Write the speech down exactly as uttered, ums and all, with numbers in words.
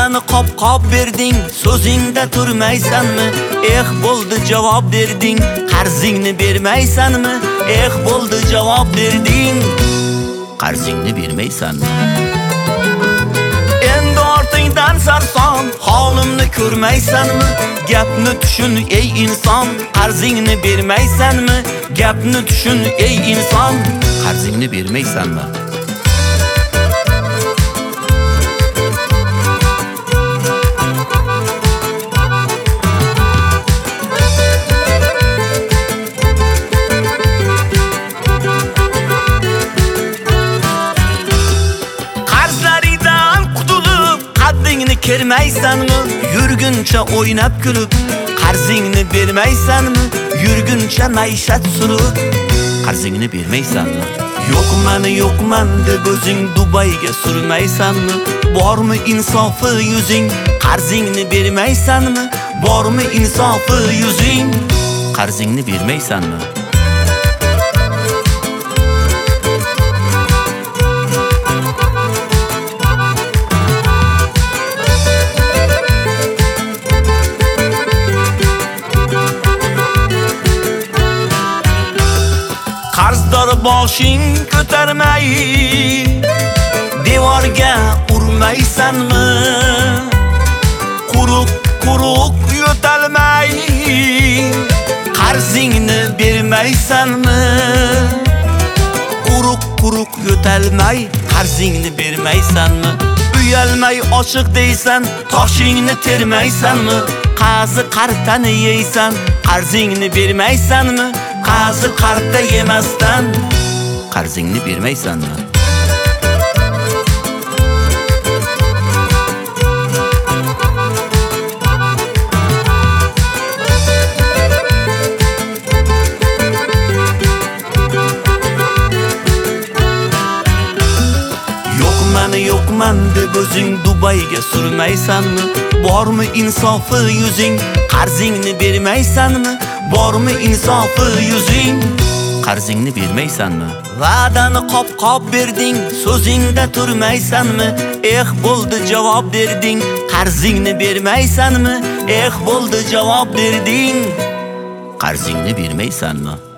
Va'dani qop-qop berding, so'zingda turmaysanmi? Eh bo'ldi javob berding, qarzingni bermaysanmi? Eh bo'ldi javob berding, qarzingni bermaysanmi? Endi ortingdan sarson, holimni ko'rmaysanmi? Gapni tushun ey inson, qarzingni bermaysanmi? Gapni tushun ey inson, qarzingni bermaysanmi? Kermaysanmi? Yurguncha o'ynab kulib, qarzingni bermaysanmi? Yurguncha maishat surib, qarzingni bermaysanmi? Yo'qmani yo'qman deb o'zing Dubayga surmaysanmi? Bormi insofi yuzing, qarzingni bermaysanmi? Bormi insofi yuzing, qarzingni bermaysanmi? Qarzdor boshing ko'tarmay, devorga urmaysanmi? Quruq-quruq yo'talmay, qarzingni bermaysanmi? Quruq-quruq yo'talmay, qarzingni bermaysanmi? Uyalmay ochiq deysan, toshingni termaysanmi? Qazi qartani yeysan, qarzingni bermaysanmi? Qazi qarta yemasdan, qarzingni bermaysanmi? Yo'qmani yo'qman deb o'zing Dubayga surmaysanmi? Bormi insofi yuzing, qarzingni bermaysanmi? Bormi insofi yuzing, qarzingni bermaysanmi? Va'dani qop-qop berding, so'zingda turmaysanmi? Eh bo'ldi javob berding, qarzingni bermaysanmi? Eh bo'ldi javob berding, qarzingni bermaysanmi?